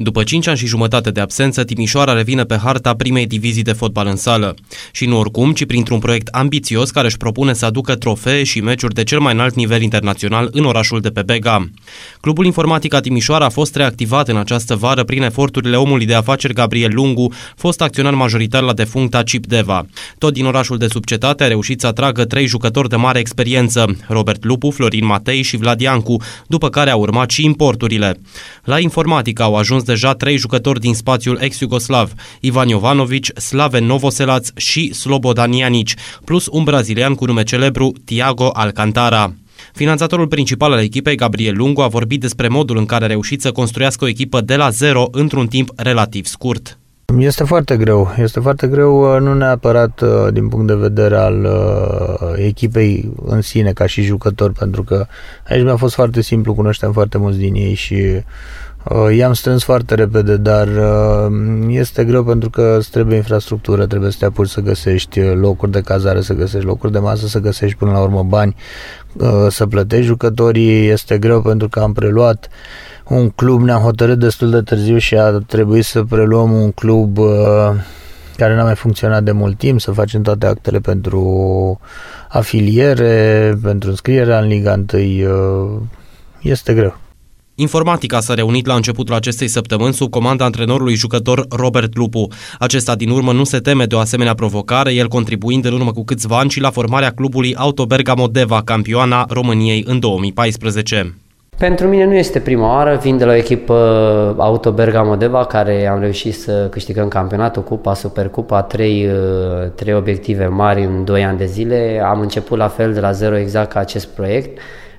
După 5 ani și jumătate de absență, Timișoara revine pe harta primei divizii de fotbal în sală. Și nu oricum, ci printr-un proiect ambițios care își propune să aducă trofee și meciuri de cel mai înalt nivel internațional în orașul de pe Bega. Clubul Informatica Timișoara a fost reactivat în această vară prin eforturile omului de afaceri Gabriel Lungu, fost acționar majoritar la defuncta CIP Deva. Tot din orașul de sub cetate a reușit să atragă 3 jucători de mare experiență, Robert Lupu, Florin Matei și Vlad Iancu, după care au urmat și importurile. La Informatica au ajuns deja 3 jucători din spațiul ex-iugoslav, Ivan Jovanović, Slaven Novoselac și Slobodan Janić, plus un brazilian cu nume celebru, Thiago Alcantara. Finanțatorul principal al echipei, Gabriel Lungu, a vorbit despre modul în care a reușit să construiască o echipă de la zero într-un timp relativ scurt. Este foarte greu, nu neapărat din punct de vedere al echipei în sine ca și jucător, pentru că aici mi-a fost foarte simplu, cunoșteam foarte mulți din ei și i-am strâns foarte repede, dar este greu pentru că îți trebuie infrastructură, trebuie să te apuci să găsești locuri de cazare, să găsești locuri de masă, să găsești până la urmă bani, să plătești jucătorii. Este greu pentru că am preluat un club, ne-am hotărât destul de târziu și a trebuit să preluăm un club care n-a mai funcționat de mult timp, să facem toate actele pentru afiliere, pentru înscrierea în Liga 1. Este greu. Informatica s-a reunit la începutul acestei săptămâni sub comanda antrenorului jucător Robert Lupu. Acesta din urmă nu se teme de o asemenea provocare, el contribuind în urmă cu câțiva ani și la formarea clubului Auto Bergamo Deva, campioana României în 2014. Pentru mine nu este prima oară, vin de la o echipă Auto Bergamo Deva, care am reușit să câștigăm campionatul, cupa, supercupa, 3 obiective mari în 2 ani de zile. Am început la fel de la zero exact ca acest proiect.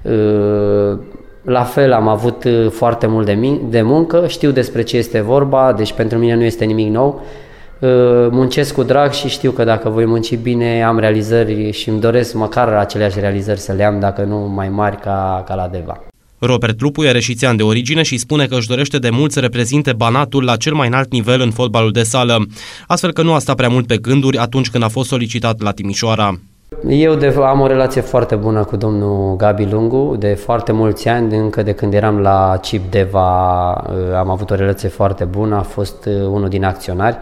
La fel am avut foarte mult de muncă, știu despre ce este vorba, deci pentru mine nu este nimic nou. Muncesc cu drag și știu că dacă voi munci bine am realizări și îmi doresc măcar aceleași realizări să le am, dacă nu mai mari ca la Deva. Robert Lupu e reșițean de origine și spune că își dorește de mult să reprezinte Banatul la cel mai înalt nivel în fotbalul de sală, astfel că nu a stat prea mult pe gânduri atunci când a fost solicitat la Timișoara. Eu am o relație foarte bună cu domnul Gabi Lungu, de foarte mulți ani, încă de când eram la CIP Deva am avut o relație foarte bună, a fost unul din acționari,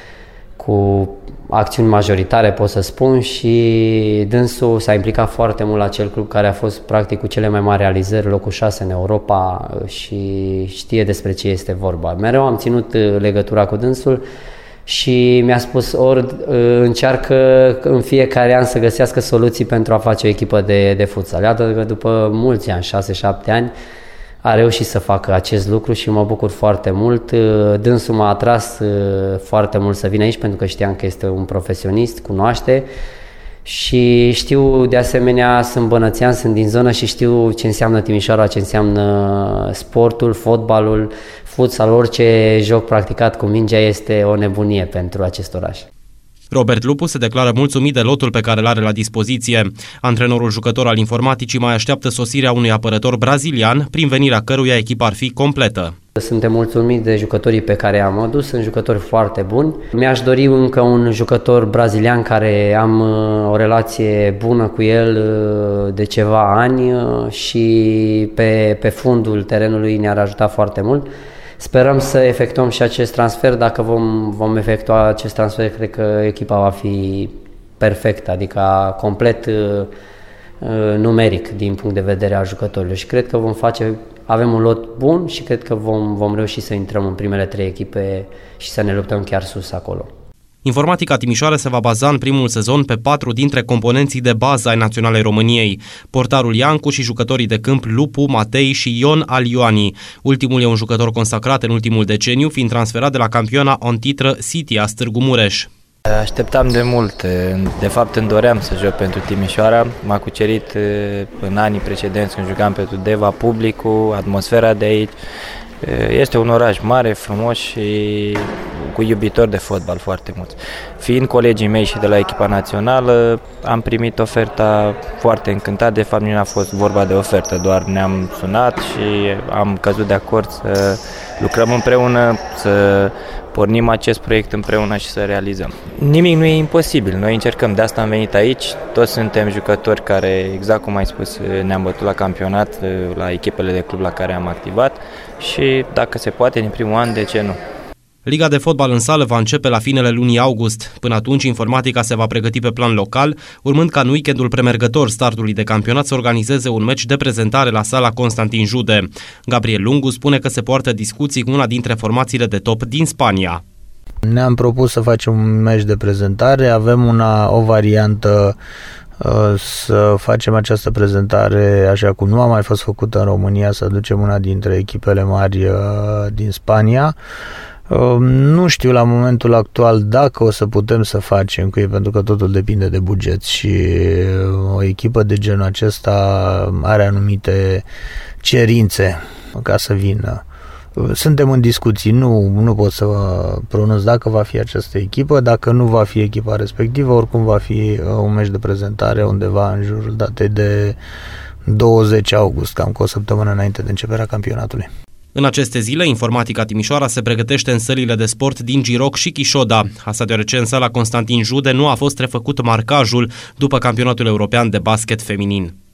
cu acțiuni majoritare pot să spun, și dânsul s-a implicat foarte mult la acel club care a fost practic cu cele mai mari realizări, locul 6 în Europa, și știe despre ce este vorba. Mereu am ținut legătura cu dânsul și mi-a spus ori încearcă în fiecare an să găsească soluții pentru a face o echipă de futsal. Iată că după mulți ani, 6-7 ani, a reușit să facă acest lucru și mă bucur foarte mult. Dânsul m-a atras foarte mult să vin aici pentru că știam că este un profesionist, cunoaște, și știu de asemenea, sunt bănățean, sunt din zonă și știu ce înseamnă Timișoara, ce înseamnă sportul, fotbalul, futsal, orice joc practicat cu mingea este o nebunie pentru acest oraș. Robert Lupu se declară mulțumit de lotul pe care îl are la dispoziție. Antrenorul jucător al Informaticii mai așteaptă sosirea unui apărător brazilian, prin venirea căruia echipa ar fi completă. Suntem mulțumiți de jucătorii pe care am adus, sunt jucători foarte buni. Mi-aș dori încă un jucător brazilian care am o relație bună cu el de ceva ani și pe fundul terenului ne-ar ajuta foarte mult. Sperăm să efectuăm și acest transfer. Dacă vom efectua acest transfer, cred că echipa va fi perfectă, adică complet numeric din punct de vedere al jucătorilor, și cred că avem un lot bun și cred că vom reuși să intrăm în primele 3 echipe și să ne luptăm chiar sus acolo. Informatica Timișoara se va baza în primul sezon pe 4 dintre componenții de bază ai Naționalei României: portarul Iancu și jucătorii de câmp Lupu, Matei și Ion Alioani. Ultimul e un jucător consacrat în ultimul deceniu, fiind transferat de la campioana on titră Sitia Târgu Mureș. Așteptam de mult, de fapt îmi doream să joc pentru Timișoara, m-a cucerit în anii precedenți când jucam pentru Deva, publicul, atmosfera de aici. Este un oraș mare, frumos și cu iubitori de fotbal foarte mulți. Fiind colegii mei și de la echipa națională, am primit oferta foarte încântat. De fapt, nu a fost vorba de ofertă, doar ne-am sunat și am căzut de acord să lucrăm împreună, să pornim acest proiect împreună și să realizăm. Nimic nu e imposibil, noi încercăm, de asta am venit aici, toți suntem jucători care, exact cum ai spus, ne-am bătut la campionat, la echipele de club la care am activat și dacă se poate din primul an, de ce nu? Liga de fotbal în sală va începe la finele lunii august. Până atunci, Informatica se va pregăti pe plan local, urmând ca în weekendul premergător startului de campionat să organizeze un meci de prezentare la sala Constantin Jude. Gabriel Lungu spune că se poartă discuții cu una dintre formațiile de top din Spania. Ne-am propus să facem un meci de prezentare, avem o variantă să facem această prezentare așa cum nu a mai fost făcută în România, să aducem una dintre echipele mari din Spania. Nu știu la momentul actual dacă o să putem să facem cu ei, pentru că totul depinde de buget și o echipă de genul acesta are anumite cerințe ca să vină. Suntem în discuții, nu pot să pronunț dacă va fi această echipă, dacă nu va fi echipa respectivă, oricum va fi un meci de prezentare undeva în jurul datei de 20 august, cam cu o săptămână înainte de începerea campionatului. În aceste zile, Informatica Timișoara se pregătește în sălile de sport din Giroc și Chișoda. Asta deoarece în sala Constantin Jude nu a fost refăcut marcajul după campionatul european de basket feminin.